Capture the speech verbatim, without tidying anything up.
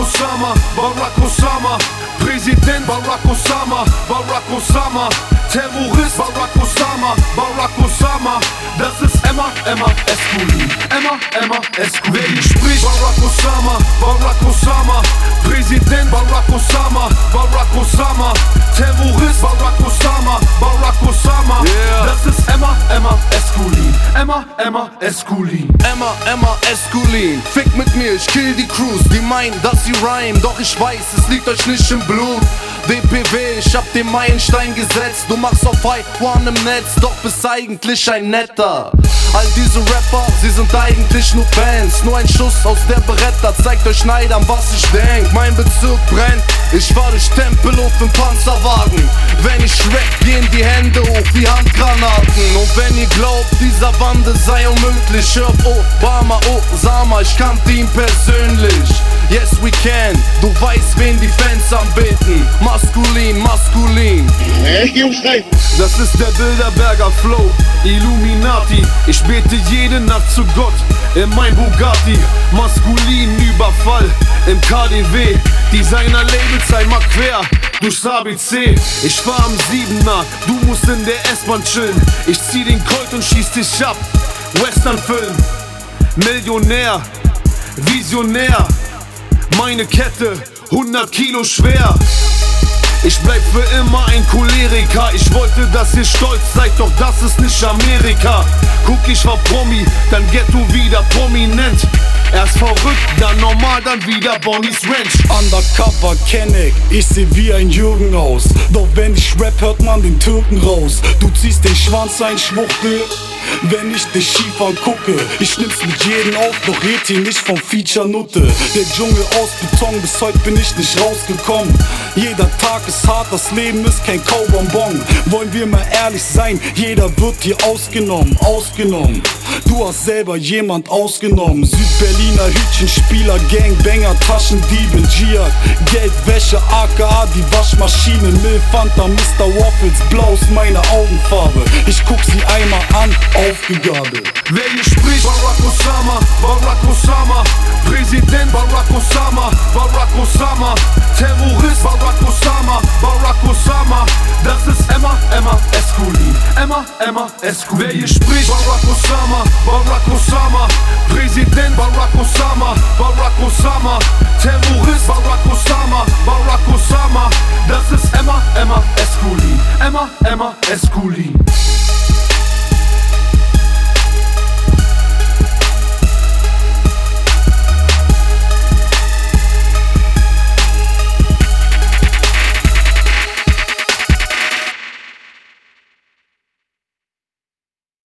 Osama, Barack Osama, Präsident Barack Osama, Barack Osama, Terrorist Barack Osama, Barack Osama. Das ist Emma, Emma Esculin, Emma, Emma Esculin. Wer hier spricht? Barack Osama, Barack Osama, Präsident Barack Osama, Barack Osama, Terrorist Barack Osama, Barack Osama. Yeah. Das ist Emma, Emma Esculin, Emma, Emma Esculin. Emma, Emma Esculin, fick mit mir, ich kill die Crews. Die meinen, dass sie rhyme, doch ich weiß, es liegt euch nicht im Blut. D P W, ich hab den Meilenstein gesetzt. Du machst auf High One im Netz, doch bist eigentlich ein Netter. All diese Rapper, sie sind eigentlich nur Fans. Nur ein Schuss aus der Beretta zeigt euch Schneidern, was ich denk. Mein Bezirk brennt, ich fahr durch Tempelhof im Panzerwagen. Wenn ich rap, gehen die Hände hoch wie Handgranaten. Und wenn ihr glaubt, dieser Wandel sei unmöglich, hört Obama, Osama, ich kannte ihn persönlich. Yes we can, du weißt, wen die Fans anbeten. Maskulin, maskulin. Das ist der Bilderberger Flow, Illuminati. Ich bete jede Nacht zu Gott in mein Bugatti. Maskulin Überfall im K D W. Designer Labels einmal quer durchs A B C. Ich fahr am Siebener, du musst in der S-Bahn chillen. Ich zieh den Colt und schieß dich ab. Westernfilm, Millionär, Visionär. Meine Kette, hundert Kilo schwer. Ich bleib für immer ein Choleriker. Ich wollte, dass ihr stolz seid, doch das ist nicht Amerika. Guck, ich war Promi, dann Ghetto wieder prominent. Erst verrückt, dann normal, dann wieder Bonnie's Ranch. Undercover kenn ich, ich seh wie ein Jürgen aus. Doch wenn ich rap, hört man den Türken raus. Du ziehst den Schwanz ein, Schwuchtel, wenn ich dich schief angucke. Ich nimm's mit jedem auf, doch red hier nicht vom Feature Nutte. Der Dschungel aus Beton, bis heute bin ich nicht rausgekommen. Jeder Tag ist hart, das Leben ist kein Kaubonbon. Wollen wir mal ehrlich sein, jeder wird hier ausgenommen, ausgenommen. Du hast selber jemand ausgenommen. Südberliner Hütchenspieler, Gangbanger, Taschendiebe, Dschihad, Geldwäsche, A K A, die Waschmaschine, Milfanta, Mister Waffles, blau ist meine Augenfarbe. Ich guck sie einmal an, aufgegabelt. Wer hier spricht? Barack Osama, Barack Osama, Präsident Barack Osama, Barack Osama, Terrorist Barack Osama, Barack Osama. Das ist Emma, Emma Esculin, Emma, Emma Esculin. Wer hier spricht? Barack Osama, Barack Osama, Präsident Barack Osama, Barack Osama, Terrorist Barack Osama, Barack Osama. Das ist Emma, Emma Esculin, Emma, Emma Esculin.